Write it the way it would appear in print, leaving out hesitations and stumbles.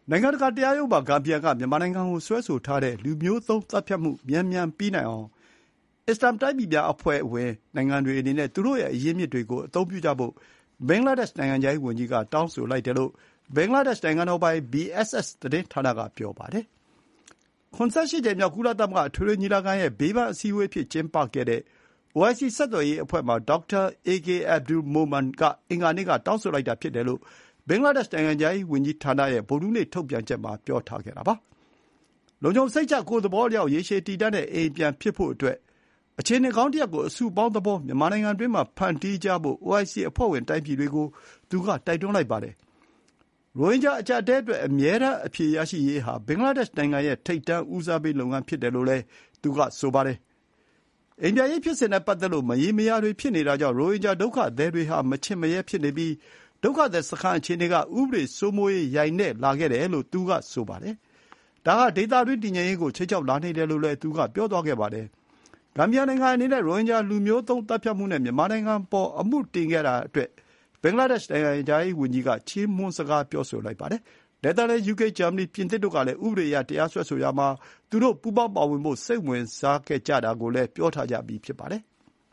နိုင်ငံတကာတရားရုံးမှာဂမ်ဘီယာကမြန်မာနိုင်ငံကိုစွဲဆိုထားတဲ့လူမျိုးသုဉ်းသတ်ဖြတ်မှုမြန်မြန်ပြီးနိုင်အောင်အစ္စလာမ်တိုင်းပြည်များအဖွဲ့ဝင်နိုင်ငံတွေအနေနဲ့သူတို့ရဲ့အရင်းအမြစ်တွေကိုအသုံးပြုကြဖို့ဘင်္ဂလားဒေ့ရှ်နိုင်ငံခြားရေးဝန်ကြီးကတောင်းဆိုလိုက်တယ်လို့ဘင်္ဂလားဒေ့ရှ်နိုင်ငံတော်ပိုင် BSS သတင်းဌာနကပြောပါတယ်။ 78 ကြိမ်မြောက်ကုလသမဂ္ဂအထွေထွေညီလာခံရဲ့ဘေးပန်းအစည်းအဝေးအဖြစ်ကျင်းပခဲ့တဲ့ OIC ဆက်သွယ်ရေးအဖွဲ့မှာဒေါက်တာ AK Abdul Momen ကအင်္ဂါနေ့ကတောင်းဆိုလိုက်တာဖြစ်တယ်လို့ဘင်္ဂလားဒေ့ရှ်နိုင်ငံခြားရေးဝန်ကြီးဌာနရဲ့ဗုဒ္ဓဟူးနေ့ထုတ်ပြန်ချက်မှာပြောထားခဲ့တာပါ။ လုံခြုံစိတ်ချကိုယ့်သဘောအလျောက်ရေရှည်တည်တံ့တဲ့အိမ်ပြန်ဖြစ်ဖို့အတွက်အခြေအနေကောင်းတရပ်ကိုအစုပေါင်းသဘောမြန်မာနိုင်ငံတွင်းမှာဖန်တီးကြဖို့ OIC အဖွဲ့ဝင်တိုင်းပြည်တွေကိုသူကတိုက်တွန်းလိုက်ပါတယ်။ ရိုဟင်ဂျာအကျပ်အတည်းအတွက်အမြဲတမ်းအဖြေရရှိရေးဟာဘင်္ဂလားဒေ့ရှ်နိုင်ငံရဲ့ထိပ်တန်းဦးစားပေးလုပ်ငန်းဖြစ်တယ်လို့လည်းသူကဆိုပါတယ်။ အိမ်ပြန်ရေးဖြစ်စဉ်နဲ့ပတ်သက်လို့မရေမရာတွေဖြစ်နေတာကြောင့်ရိုဟင်ဂျာဒုက္ခသည်တွေဟာမချင့်မရဲဖြစ်နေပြီးဒုက္ခသည်စခန်းအခြေအနေကဥပဒေစိုးမိုးရေးယိုင်နဲ့လာခဲ့တယ်လို့သူကဆိုပါတယ်။ဒါဟာဒေသတွင်းတည်ငြိမ်ရေးကိုခြိမ်းခြောက်လာနေတယ်လို့လည်းသူကပြောသွားခဲ့ပါတယ်။ဂမ်ဘီယာနိုင်ငံအနေနဲ့ရိုဟင်ဂျာလူမျိုးသုဉ်းသတ်ဖြတ်မှုနဲ့မြန်မာနိုင်ငံအပေါ်အမှုတင်ခဲ့တာအတွက်ဘင်္ဂလားဒေ့ရှ်နိုင်ငံခြားရေးဝန်ကြီးကချီးမွမ်းစကားပြောဆိုလိုက်ပါတယ်။နယ်သာလန်၊ ယူကေ၊ဂျာမနီ၊ပြင်သစ်တို့ကလည်းဥပဒေအရတရားစွဲဆိုရာမှာသူတို့ပူးပေါင်းပါဝင်ဖို့စိတ်ဝင်စားခဲ့ကြတာကိုလည်းပြောထားကြပြီးဖြစ်ပါတယ်။